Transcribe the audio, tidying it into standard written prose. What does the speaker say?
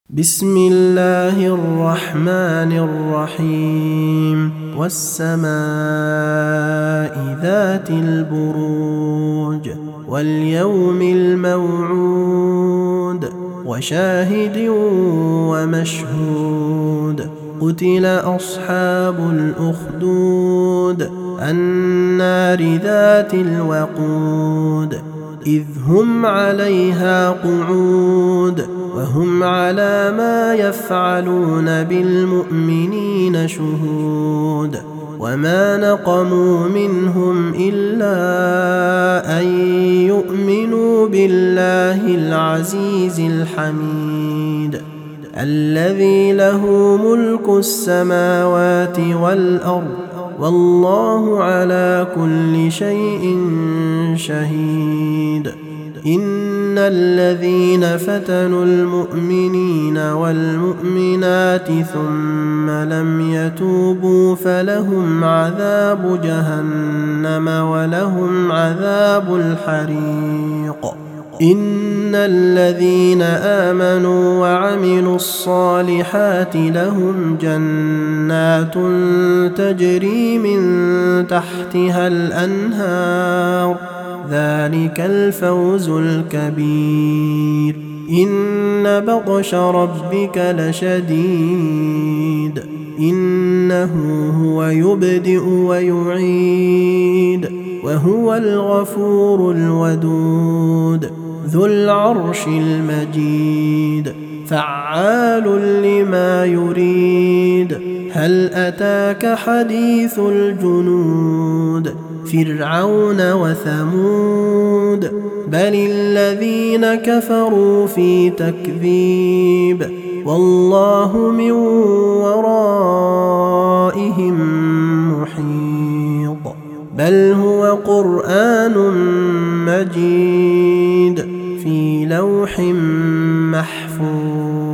بسم الله الرحمن الرحيم والسماء ذات البروج واليوم الموعود وشاهد ومشهود قتل أصحاب الأخدود النار ذات الوقود إذ هم عليها قعود وهم على ما يفعلون بالمؤمنين شهود وما نقموا منهم إلا أن يؤمنوا بالله العزيز الحميد الذي له ملك السماوات والأرض والله على كل شيء شهيد إن الذين فتنوا المؤمنين والمؤمنات ثم لم يتوبوا فلهم عذاب جهنم ولهم عذاب الحريق إن الذين آمنوا وعملوا الصالحات لهم جنات تجري من تحتها الأنهار ذلك الفوز الكبير إن بطش ربك لشديد إنه هو يبدئ ويعيد وهو الغفور الودود ذو العرش المجيد فعال لما يريد هل أتاك حديث الجنود فرعون وثمود بل الذين كفروا في تكذيب والله من ورائهم محيط بل هو قرآن مجيد في لوح محفوظ.